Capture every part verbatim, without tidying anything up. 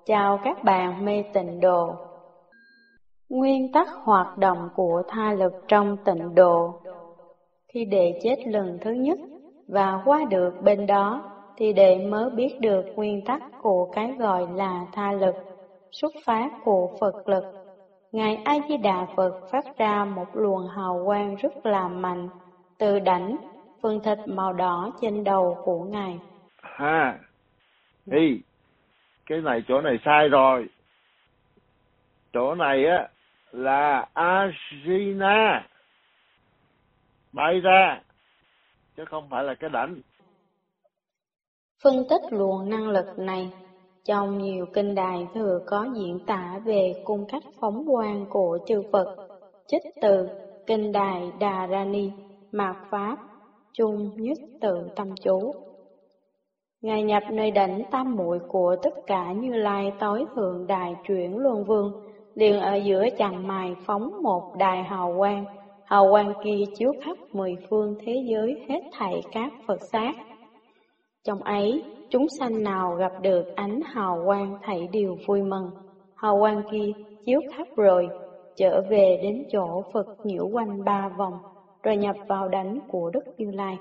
chào các bạn mê tịnh độ. Nguyên tắc hoạt động của tha lực trong tịnh độ. Khi đệ chết lần thứ nhất và qua được bên đó, thì đệ mới biết được nguyên tắc của cái gọi là tha lực, xuất phát của Phật lực. Ngài A Di Đà Phật phát ra một luồng hào quang rất là mạnh từ đảnh phần thịt màu đỏ trên đầu của Ngài. Ha, thì cái này chỗ này sai rồi. Chỗ này á là Ajina bay ra, chứ không phải là cái đảnh. Phân tích luồng năng lực này, trong nhiều kinh đài thừa có diễn tả về cung cách phóng quang của chư Phật, trích từ kinh đài Đà Rani, Mạt Pháp, chung nhất tự tâm chú. Ngài nhập nơi đảnh tam muội của tất cả Như Lai tối thượng đại chuyển luân vương, liền ở giữa chằng mày phóng một đài hào quang, hào quang kia chiếu khắp mười phương thế giới hết thảy các Phật sát. Trong ấy, chúng sanh nào gặp được ánh hào quang thảy đều vui mừng. Hào quang kia chiếu khắp rồi, trở về đến chỗ Phật nhiễu quanh ba vòng, rồi nhập vào đảnh của Đức Như Lai.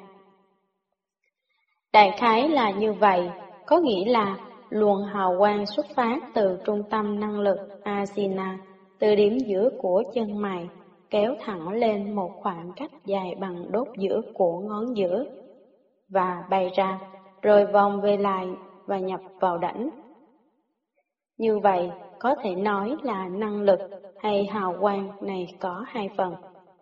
Đại khái là như vậy, có nghĩa là luồng hào quang xuất phát từ trung tâm năng lực Ajina, từ điểm giữa của chân mày, kéo thẳng lên một khoảng cách dài bằng đốt giữa của ngón giữa, và bay ra, rồi vòng về lại và nhập vào đảnh. Như vậy, có thể nói là năng lực hay hào quang này có hai phần.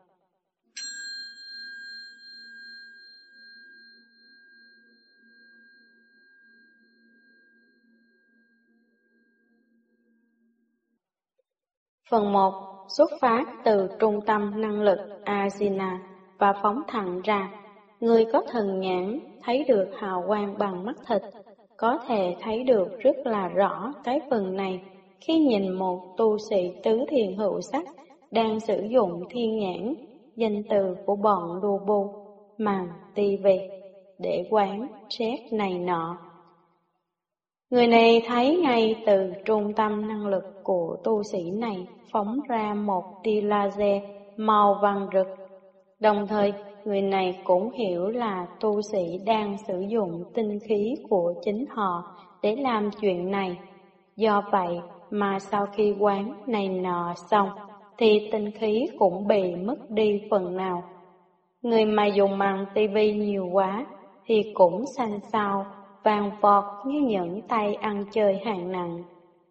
Phần một, xuất phát từ trung tâm năng lực Ajina và phóng thẳng ra. Người có thần nhãn thấy được hào quang bằng mắt thịt, có thể thấy được rất là rõ cái phần này khi nhìn một tu sĩ tứ thiền hữu sắc đang sử dụng thiên nhãn, danh từ của bọn đô bô, màn, tivi để quán xét này nọ. Người này thấy ngay từ trung tâm năng lực của tu sĩ này phóng ra một tia laser màu vàng rực. Đồng thời, người này cũng hiểu là tu sĩ đang sử dụng tinh khí của chính họ để làm chuyện này. Do vậy mà sau khi quán này nọ xong, thì tinh khí cũng bị mất đi phần nào. Người mà dùng màn tivi nhiều quá thì cũng xanh xao, vàng vọt như những tay ăn chơi hạng nặng.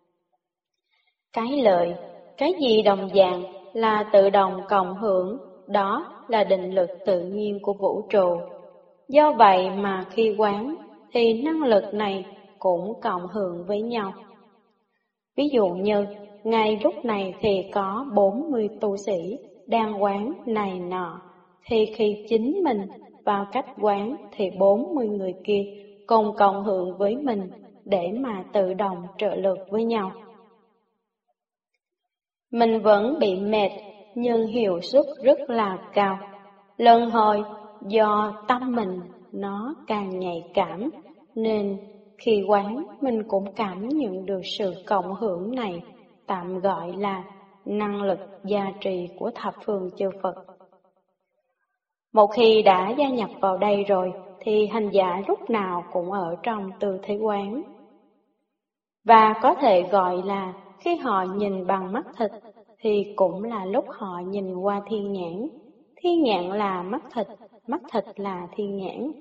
Cái lợi, cái gì đồng dạng là tự động cộng hưởng, đó là định lực tự nhiên của vũ trụ. Do vậy mà khi quán thì năng lực này cũng cộng hưởng với nhau. Ví dụ như, ngay lúc này thì có bốn mươi tu sĩ đang quán này nọ, thì khi chính mình vào cách quán thì bốn mươi người kia cùng cộng hưởng với mình để mà tự động trợ lực với nhau. Mình vẫn bị mệt, nhưng hiệu suất rất là cao. Lần hồi, do tâm mình nó càng nhạy cảm, nên khi quán mình cũng cảm nhận được sự cộng hưởng này, tạm gọi là năng lực gia trì của thập phương chư Phật. Một khi đã gia nhập vào đây rồi, thì hành giả lúc nào cũng ở trong tư thế quán. Và có thể gọi là khi họ nhìn bằng mắt thịt, thì cũng là lúc họ nhìn qua thiên nhãn. Thiên nhãn là mắt thịt, mắt thịt là thiên nhãn.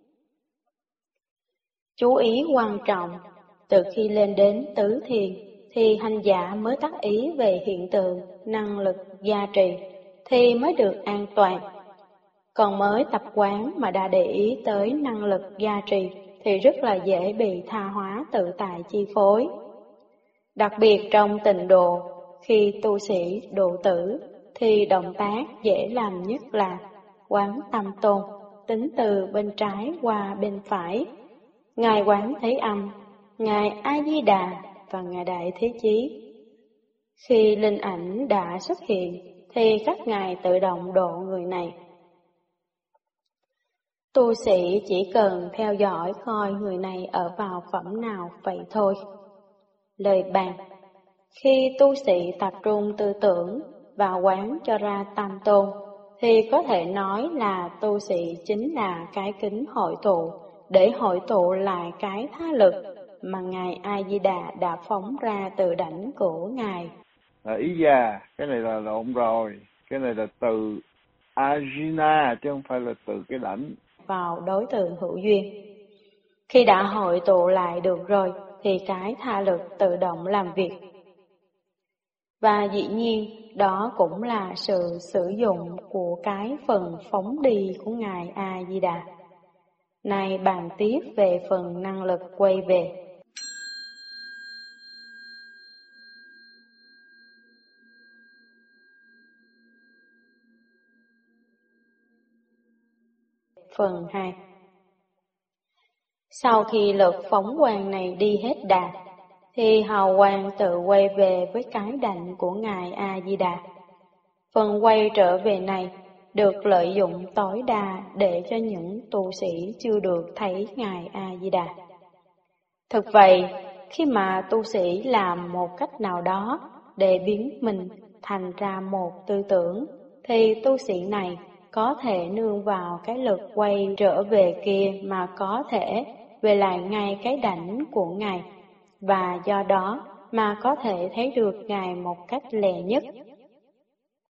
Chú ý quan trọng, từ khi lên đến tứ thiền, thì hành giả mới tác ý về hiện tượng, năng lực, gia trì, thì mới được an toàn. Còn mới tập quán mà đã để ý tới năng lực gia trì, thì rất là dễ bị tha hóa tự tại chi phối. Đặc biệt trong tịnh độ, khi tu sĩ độ tử, thì động tác dễ làm nhất là quán tâm tôn, tính từ bên trái qua bên phải. Ngài quán Thế Âm, Ngài A Di Đà và Ngài Đại Thế Chí. Khi linh ảnh đã xuất hiện, thì các ngài tự động độ người này. Tu sĩ chỉ cần theo dõi coi người này ở vào phẩm nào vậy thôi. Lời bàn: khi tu sĩ tập trung tư tưởng và quán cho ra tam tôn, thì có thể nói là tu sĩ chính là cái kính hội tụ, để hội tụ lại cái tha lực mà Ngài A-di-đà đã phóng ra từ đảnh của Ngài. Là ý già, cái này là lộn rồi, cái này là từ Ajina chứ không phải là từ cái đảnh. Vào đối tượng hữu duyên. Khi đã hội tụ lại được rồi, thì cái tha lực tự động làm việc. Và dĩ nhiên, đó cũng là sự sử dụng của cái phần phóng đi của Ngài A-di-đà. Này bàn tiếp về phần năng lực quay về. Phần hai. Sau khi lực phóng quang này đi hết đà, thì hào quang tự quay về với cái đảnh của Ngài A-di-đà. Phần quay trở về này được lợi dụng tối đa để cho những tu sĩ chưa được thấy Ngài A-di-đà. Thực vậy, khi mà tu sĩ làm một cách nào đó để biến mình thành ra một tư tưởng, thì tu sĩ này có thể nương vào cái lực quay trở về kia mà có thể về lại ngay cái đảnh của Ngài, và do đó mà có thể thấy được Ngài một cách lẹ nhất